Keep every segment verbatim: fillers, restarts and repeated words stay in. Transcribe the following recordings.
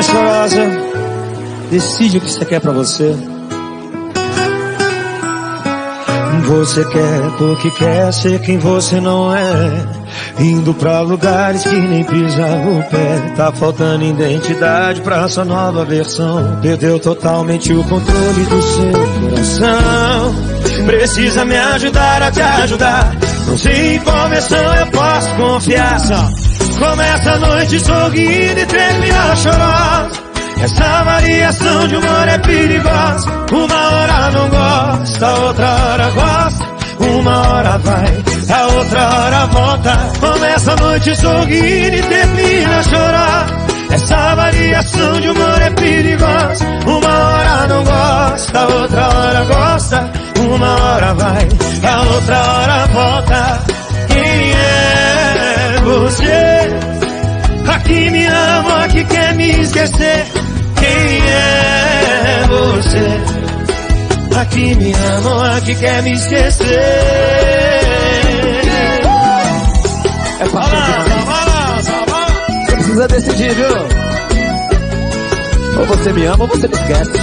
chorosa, decide o que você quer pra você. Você quer porque quer ser quem você não é, indo pra lugares que nem pisa o pé. Tá faltando identidade pra sua nova versão, perdeu totalmente o controle do seu coração. Precisa me ajudar a te ajudar, não sei em qual versão eu posso confiar. Só começa a noite sorrindo e termina chorando. Essa variação de humor é perigosa. Uma hora não gosta, outra hora gosta. Uma hora vai, a outra hora volta. Começa a noite sorrindo e termina a chorar. Essa variação de humor é perigosa. Uma hora não gosta, outra hora gosta. Uma hora vai, a outra hora volta. Quem é você? Aqui me ama, aqui quer me esquecer. Quem é você? Aqui me ama, aqui quer me esquecer. É pra você precisa decidir, viu? Ou você me ama ou você me esquece.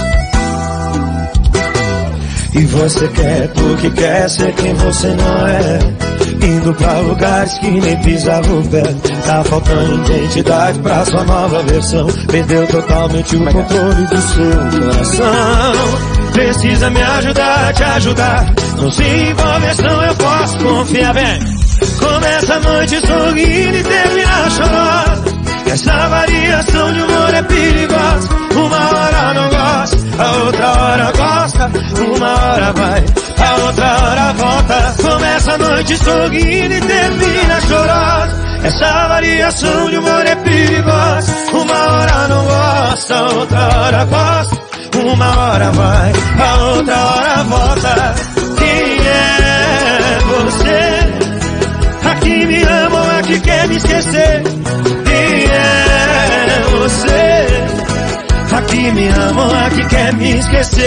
E você quer porque quer ser quem você não é, indo pra lugares que nem pisava o pé. Tá faltando identidade pra sua nova versão, perdeu totalmente o controle do seu coração. Precisa me ajudar a te ajudar, não sei em qual versão eu posso confiar. Bem, começa a noite sorrindo e termina chorando. Essa variação de humor é perigosa. Uma hora não gosta, a outra hora gosta. Uma hora vai, a outra hora volta. Começa a noite sorrindo e termina chorando. Essa variação de humor é perigosa. Uma hora não gosta, a outra hora gosta. Uma hora vai, a outra hora volta. Quem é você? Aqui me ama ou aqui quer me esquecer? Quem é você? Aqui me ama ou aqui quer me esquecer?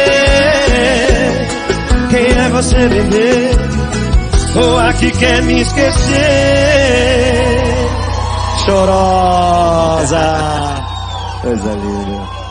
Quem é você, bebê? Ou aqui quer me esquecer? Chorosa, coisa linda.